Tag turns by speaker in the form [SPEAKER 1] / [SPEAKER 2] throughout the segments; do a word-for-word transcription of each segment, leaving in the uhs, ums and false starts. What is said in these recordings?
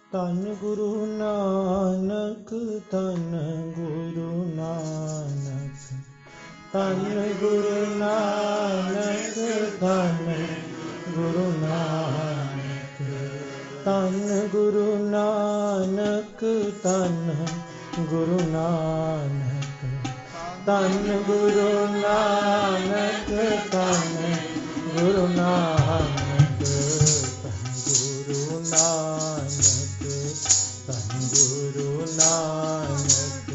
[SPEAKER 1] ਧੰਨ ਗੁਰੂ ਨਾਨਕ, ਧੰਨ ਗੁਰੂ ਨਾਨਕ, ਧੰਨ ਗੁਰੂ ਨਾਨਕ, ਧੰਨ ਗੁਰੂ ਨਾਨਕ, ਧੰਨ ਗੁਰੂ ਨਾਨਕ, ਧੰਨ ਗੁਰੂ ਨਾਨਕ, ਧੰਨ ਗੁਰੂ ਨਾਨਕ, ਧੰਨ ਗੁਰੂ ਨਾਨਕ, ਗੁਰੂ ਨਾਨਕ, ਧੰਨ ਗੁਰੂ ਨਾਨਕ,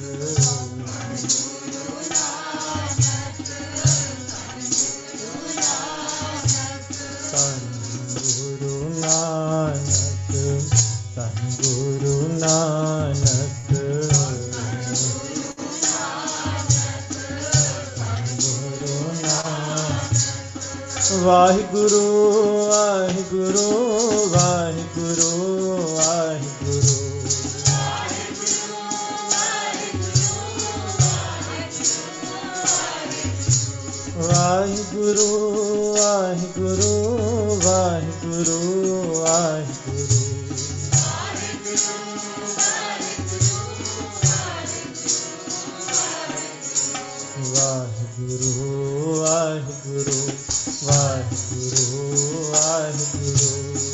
[SPEAKER 1] ਧੰਨ ਗੁਰੂ ਨਾਨਕ, ਧੰਨ ਗੁਰੂ ਨਾਨਕ, ਵਾਹਿਗੁਰੂ ਵਾਹਿਗੁਰੂ ਵਾਹਿਗੁਰੂ ਵਾਹਿਗੁਰੂ, ਵਾਹਿਗੁਰੂ ਵਾਹਿਗੁਰੂ ਵਾਹਿਗੁਰੂ ਵਾਹਿਗੁਰੂ, ਵਾਹਿਗੁਰੂ ਵਾਹਿਗੁਰੂ ਵਾਹਿਗੁਰੂ ਵਾਹਿਗੁਰੂ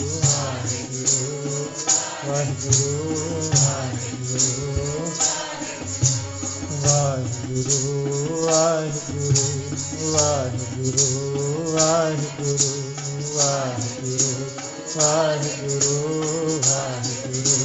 [SPEAKER 1] ਵਾਹਿਗੁਰੂ ਵਾਹਿਗੁਰੂ ਵਾਹਿਗੁਰੂ ਵਾਹਿਗੁਰੂ ਵਾਹਿਗੁਰੂ ਵਾਹਿਗੁਰੂ ਵਾਹਿਗੁਰੂ ਵਾਹਿਗੁਰੂ ਵਾਹਿਗੁਰੂ,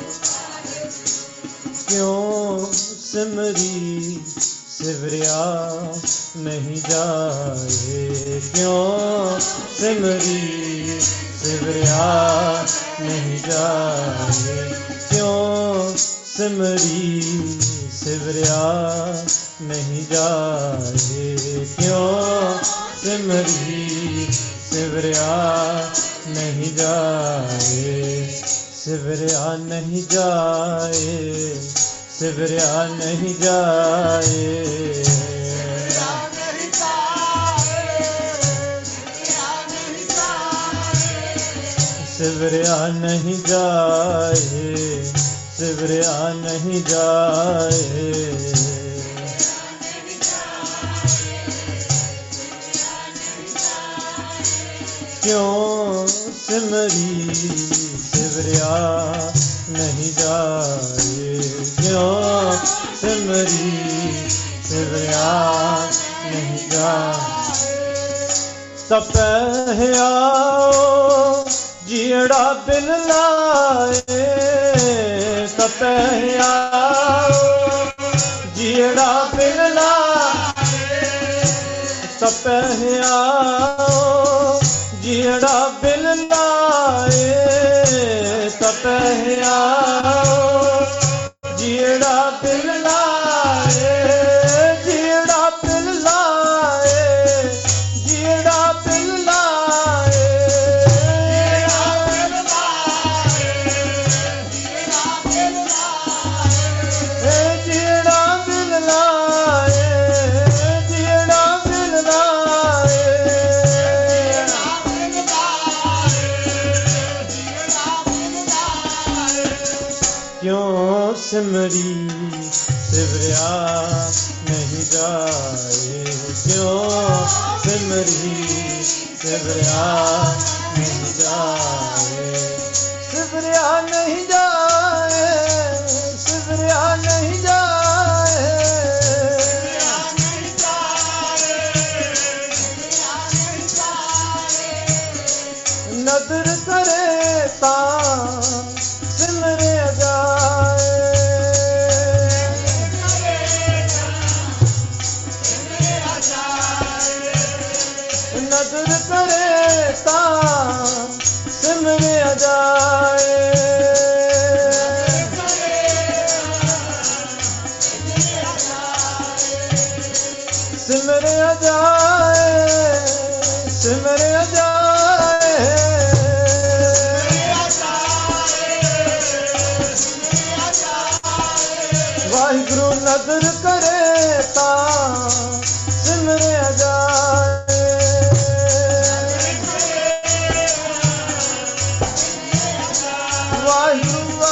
[SPEAKER 1] ਕਿਉਂ ਸਿਮਰੀ ਸਿਵਰਿਆ ਨਹੀਂ ਜਾਏ, ਕਿਉਂ ਸਿਮਰੀ ਸਿਵਰਿਆ ਨਹੀਂ ਜਾਏ, ਕਿਉਂ ਸਿਮਰੀ ਸਿਵਰਿਆ ਨਹੀਂ ਜਾਏ, ਕਿਉਂ ਸਿਮਰੀ ਸਿਵਰਿਆ ਨਹੀਂ ਜਾਏ, ਸਿਵਰਿਆ ਨਹੀਂ ਜਾਏ, ਸਿਵਰਿਆ ਨਹੀਂ ਜਾਏ, ਸਿਵਰਿਆ ਨਹੀਂ ਜਾਏ, ਸਿਵਰਿਆ ਨਹੀਂ ਜਾਏ, ਕਿਉਂ ਸਿਮਰੀ ਸਿਵਰਿਆ ਨਹੀਂ ਜਾਏ, ਕਿਉਂ ਸਿਮਰੀ ਸਿਵਰਿਆ ਨਹੀਂ ਜਾਏ, ਤਪਹਿ ਆਓ ਜਿਹੜਾ ਬਿਨ ਲਾਏ, ਤਪਹਿ ਆਓ ਜਿਹੜਾ ਬਿਨ ਲਾਏ, ਤਪਹਿ ਆਓ ਜਿਹੜਾ ਬਿਨ ਲਾਏ, ਤਪਹਿ ਆਓ ਜਿਹੜਾ ਬਿਨ ਲਾਏ, ਜਿਹੜਾ ਬਿਨ ਲਾਏ, ਜਿਹੜਾ ਬਿਨ ਲਾਏ, ਕਿਉਂ ਸਿਮਰੀ ਸਿਵਰਿਆ ਨਹੀਂ ਜਾਏ, ਕਿਉਂ ਸਿਮਰੀ ਸਿਵਰਿਆ ਨਹੀਂ ਜਾਏ, ਸਿਵਰਿਆ ਨਹੀਂ ਜਾਏ, ਸਿਵਰਿਆ ਨਹੀਂ ਜਾਏ, ਨਦਰ ਕਰੇ ਤਾਂ ਸਿਮਰਿਆ ਜਾਏ, ਨਦਰ ਕਰੇ ਤਾਂ ਸਿਮਰਿਆ ਜਾਏ, ਸਿਮਰਿਆ ਜਾਏ, ਸਿਮਰਿਆ ਜਾਏ, ਵਾਹਿਗੁਰੂ ਨਦਰ ਕਰੇ ਤਾਂ ਸਿਮਰਿਆ ਜਾਏ, ਵਾਹਿਗੁਰੂ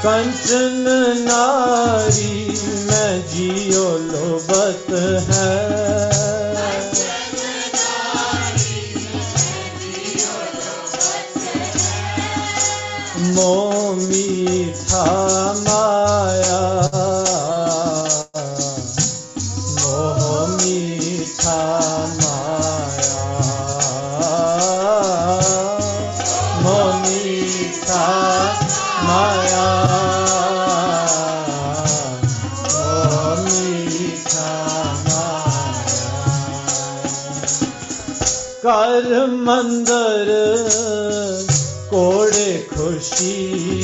[SPEAKER 1] कंचन नारी में जियो लोबत है, मोह मीठा माया, मोह मीठा माया, मोह मीठा माया, मोह मीठा माया। कर मंदर कोड़े खुशी,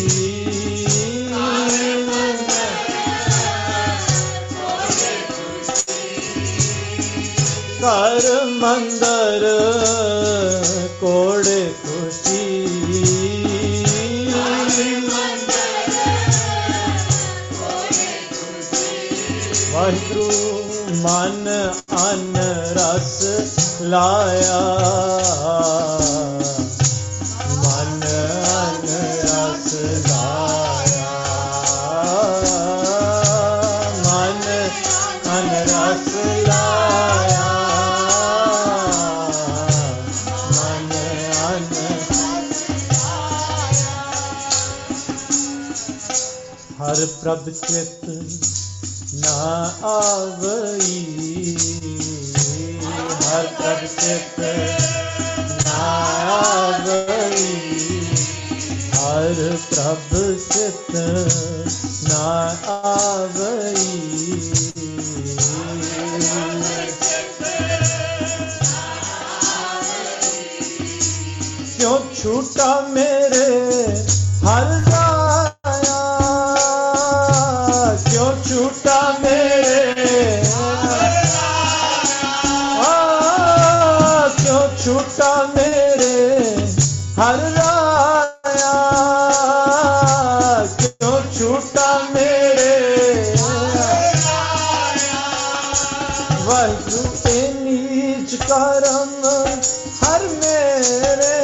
[SPEAKER 1] कर मंदर कोड़े खुशी, वाहिगुरु मन अन रस लाया, मन अन रस लाया, मन अन रस लाया, मन अन हर प्रभ चित ना आवई, हर प्रभ चित ना आवई, हर प्रभ चित ना आवई, क्यों छूटा मेरे हर राया, क्यों छूटा मेरे, आ, क्यों छूटा मेरे हर राया, क्यों छूटा मेरे, वाहिगुरु ए नीच करम हर मेरे,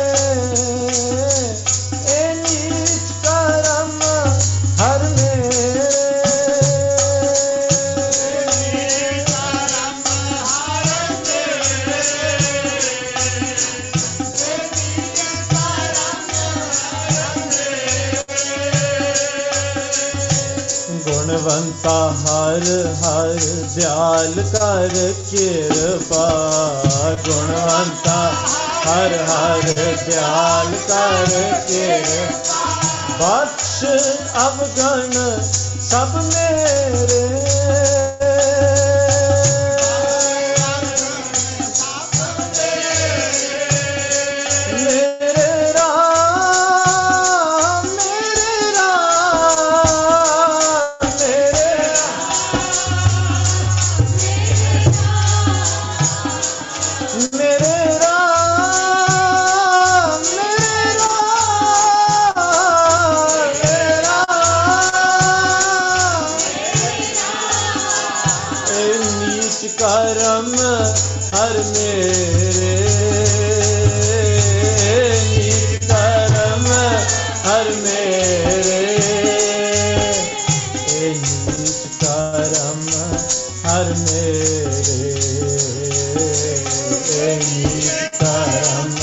[SPEAKER 1] ए नीच करम हर मेरे, गुणवंता हर हर दयाल कर कृपा, गुणवंता हर हर दयाल कर कृपा, बख्श अवगण सब मेरे, मेरे राम, मेरे राम, मेरे मेरे राम, मेरे राम, मेरे राम, ए नीच करम हर मेरे, नीच करम हर मेरे, ए नीच करम हर मेरे, ए नीच करम,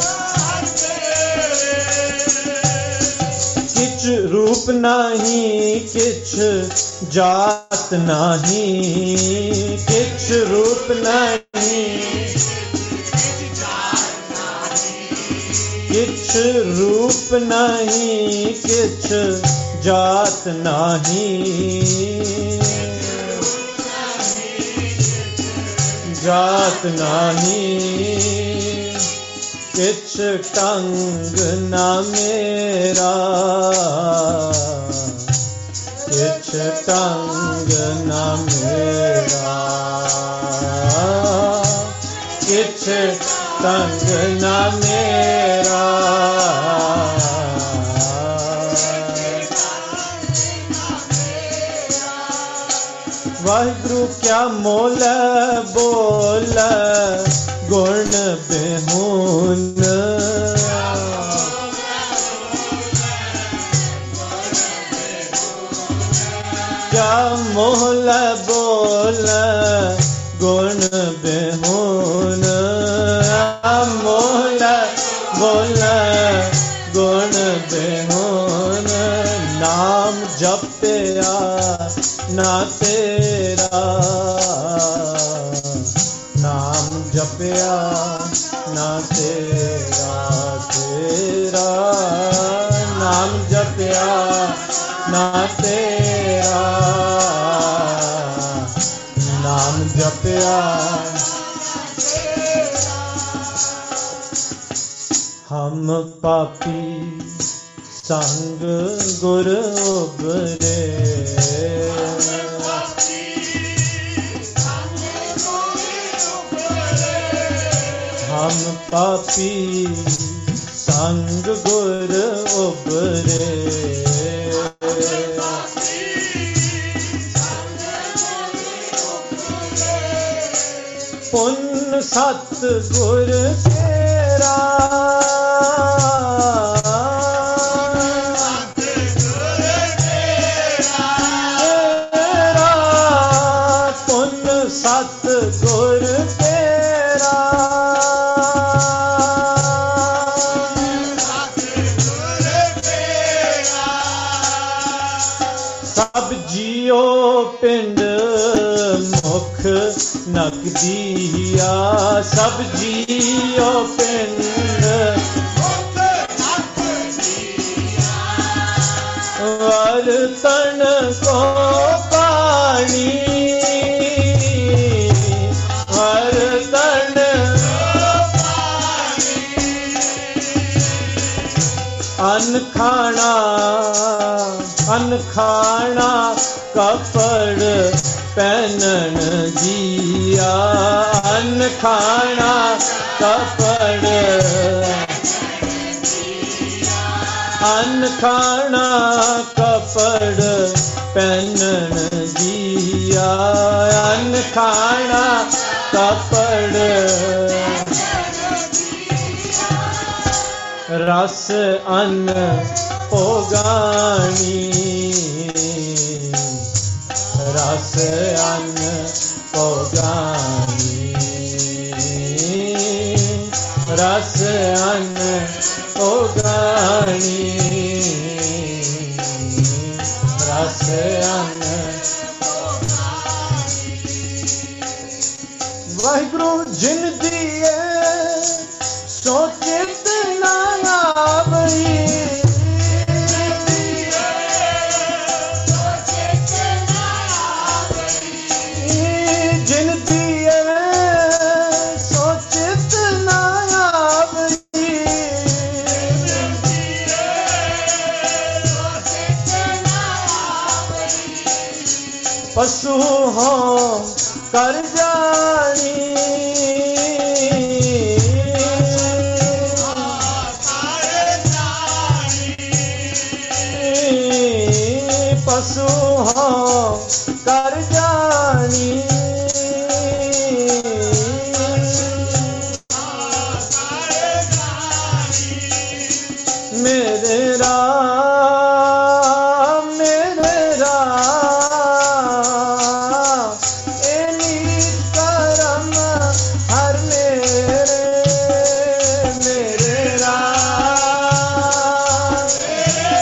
[SPEAKER 1] किछ रूप नहीं किछ जात नहीं, किछ रूप नहीं, किछ रूप नहीं किछ जात नहीं, जात नहीं, किछ टंग न मेरा, किछ टंग न मेरा, किछ टंग न मेरा, वाहिगुरु क्या मोल बोल गुण बेहून, मोहल बोल गुण बेहुन, मोहल बोल गुण बेहुन। नाम जपया ना तेरा, नाम जपया ना तेरा, तेरा नाम जपया ना तेरा, नाम जपया। हम पापी संग गुर उबरे, हम पापी संग गुर उबरे, पुन सत गुर तेरा, तेरा पुन सत गुर तेरा, सब जियो पिंड मुख नकदिया, सब जियो पिंड वर्तन को पानी, वर्तन अन्न खाना, अन्न खाना कपड़ पहनन जिया, अन्न खाना कपड़, अन्न खाना कपड़ पहनन जिया, अन्न खाना कपड़, रस अन्न पोगानी, रस अन्न पोगानी, रस अन्न पोगानी, रस अन्न। वाहिगुरु जिन दिए सोचित ना आवई, पशु हो कर जानी, पशु हो कर जानी, मेरे राम मेरे राम ए नीच करम हर मेरे, मेरे राम मेरे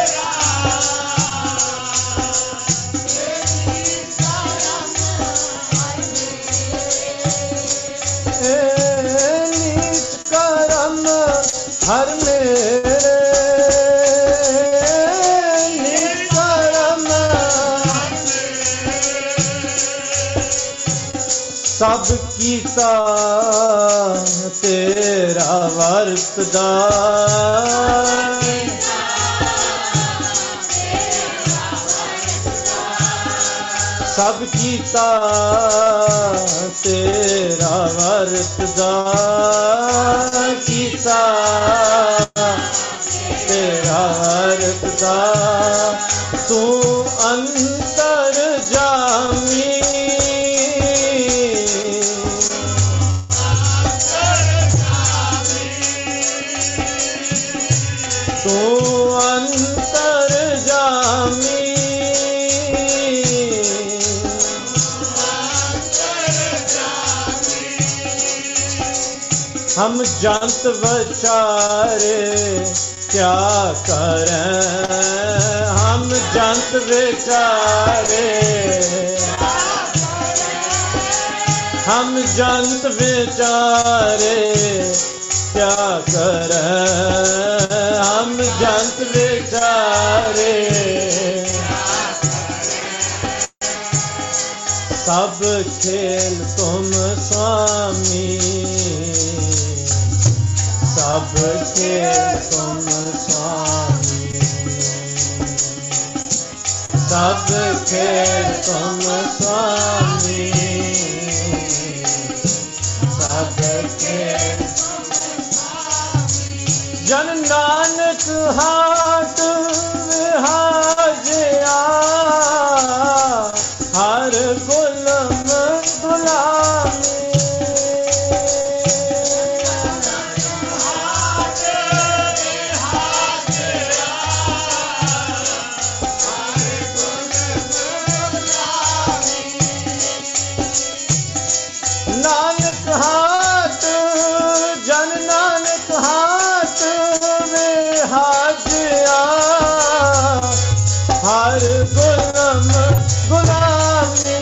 [SPEAKER 1] राम ए नीच करम हर मेरे, सब कीता तेरा वरतदा, सब कीता तेरा वरतदा, कीता तेरा वरतदा, तू अंतर जामी, तू अंतर जामी, जंत विचारे क्या करें, हम जंत विचारे, हम जंत विचारे क्या करें, हम जंत विचारे। सब खेल तुम स्वामी, सब खेल तुम स्वामी, सब खेल तुम स्वामी, सब खेल। जन नानक हाट विहाजिया, हर गुलाम गुलामी। नानक हाट, जन नानक हाट विहाजिया, हर गुलाम गुलामी।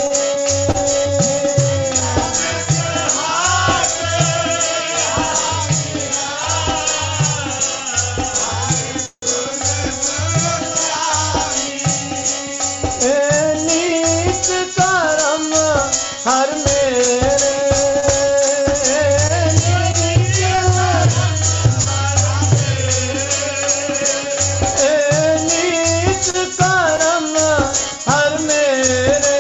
[SPEAKER 1] ए नीच कर्म हर मेरे, ए नीच कर्म हर मेरे,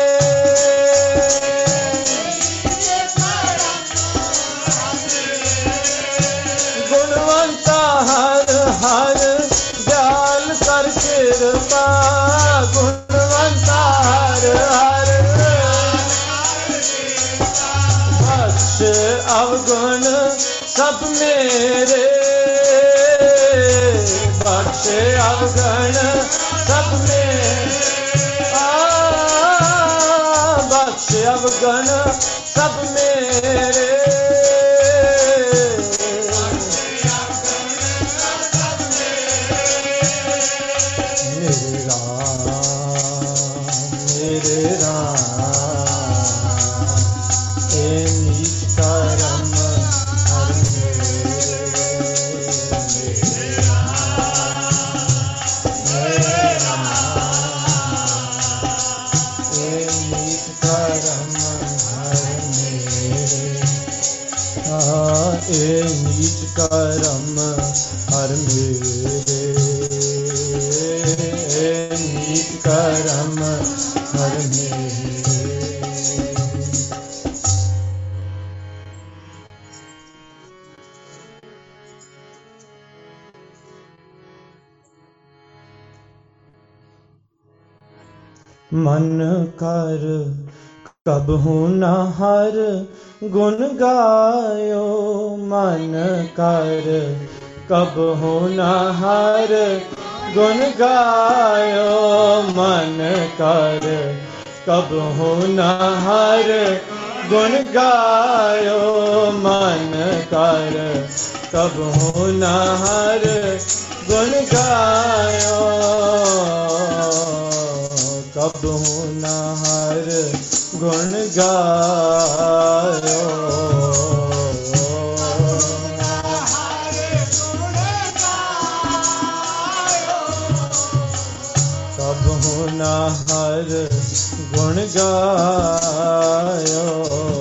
[SPEAKER 1] गुणवंता हर हर दयाल कर कृपा, गुणवंता हर हर बख्श अवगुण सब मेरे, बख्श अवगुण सब मेरे, बख्श अवगुण सब मेरे। मेरे राम मेरे राम, ए नीच कर्म हर मेरे, मेरे राम मेरे राम, ए नीच कर्म हर मेरे, हाँ ए नीच कर्म हर मेरे, ए नीच कर्म हर मेरे। मन कर कबहू न हर गुण गायो, मन कर कबहू न हर गुण गायो, मन कर कबहू न हर गुण गायो, मन कर कबहू न हर गुण गायो, कबहू न हर गुण गायो। कबहू न हर गुण गायो,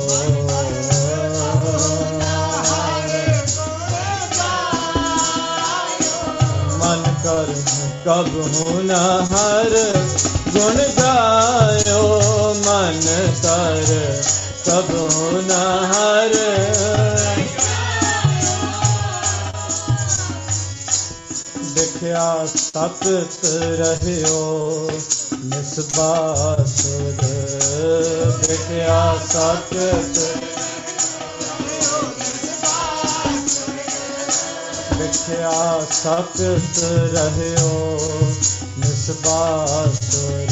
[SPEAKER 1] मन कर कबहू न हर गुण गायो, मन कर कबहू न हर। देखिया सतत रहियो निस्बासुर, देखिया सतत, देखिया सतत रहियो निस्बासुर,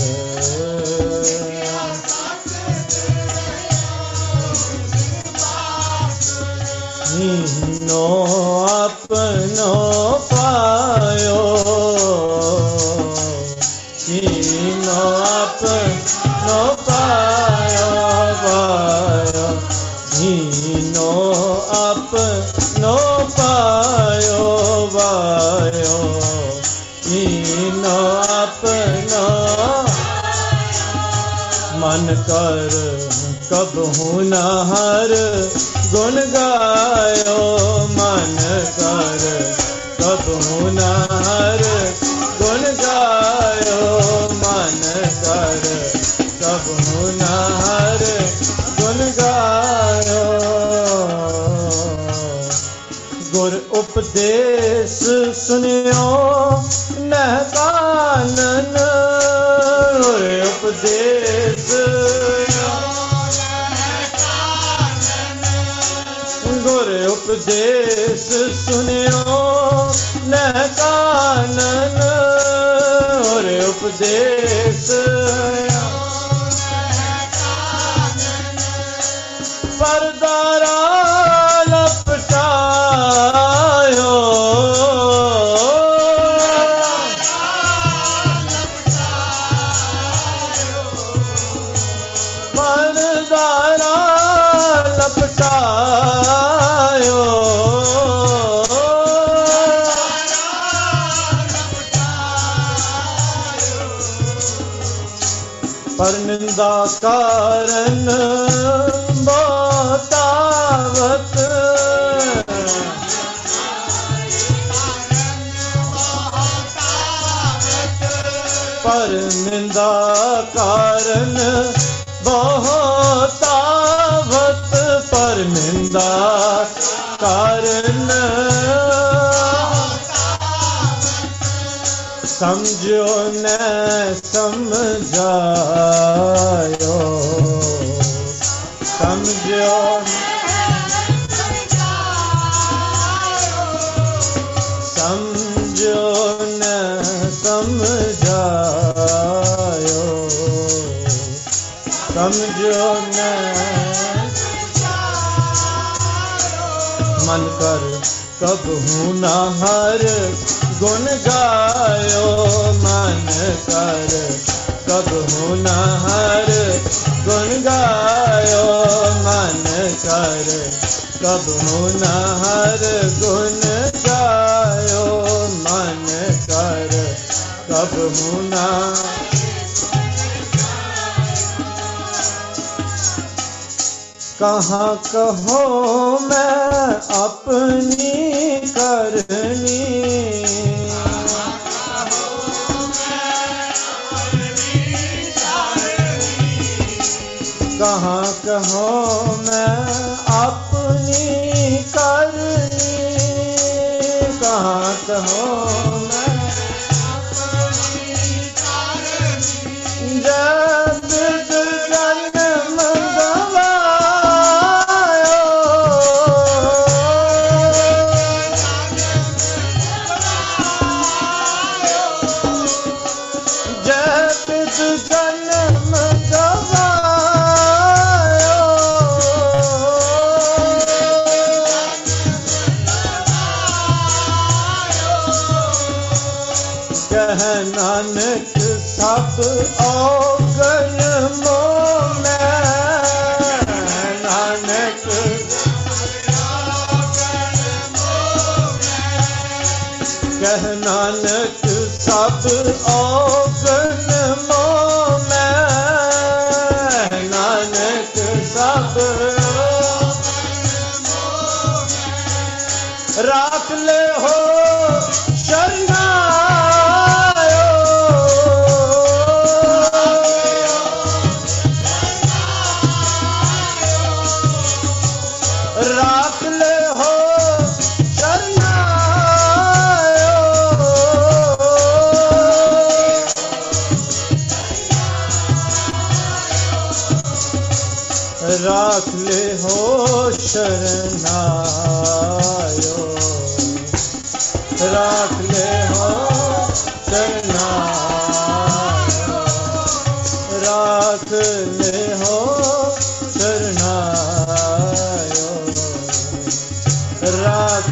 [SPEAKER 1] हीन हीनो अपनो पायो, हीनो अपनो पायो पायो, हीनो अपनो पायो पायो, हीनो अपनो मन कर कबहू न हर गुण गायो, मन कर कबहू न हर गुण गायो, मन कर कबहू न हर गुण गायो। गुर उपदेश सुनियो न कानन, गुर उपदेश गुर उपदेश सुनियो न कानन, गुर उपदेश परदारा लपटायो, परदारा लपटायो, पर निंदा कारण बतावत, पर निंदा कारण बहुतावत, पर निंदा कारण समझो न समझायो, समझो समझो न समझायो, समझो न मन कर कबहू न हर गुण गायो, मन कर कबहू न हर गुण गायो, मन कर कबहू न हर गुण गायो, मन कर कबहू न। कहाँ कहो मैं अपनी करनी, कहाँ कहो मैं अपनी करनी, कहाँ कहो मैं जब जन्म गवायो, जब जन्म गवायो, कह नानक सब औगन मोह में, नानक कह नानक सब औगन मोह में, नानक सब राख ले हो शरणायो, राख ले हो शरणायो, राख ले हो शरणायो, राख ले हो शरणायो, राख ले हो शरणायो, राख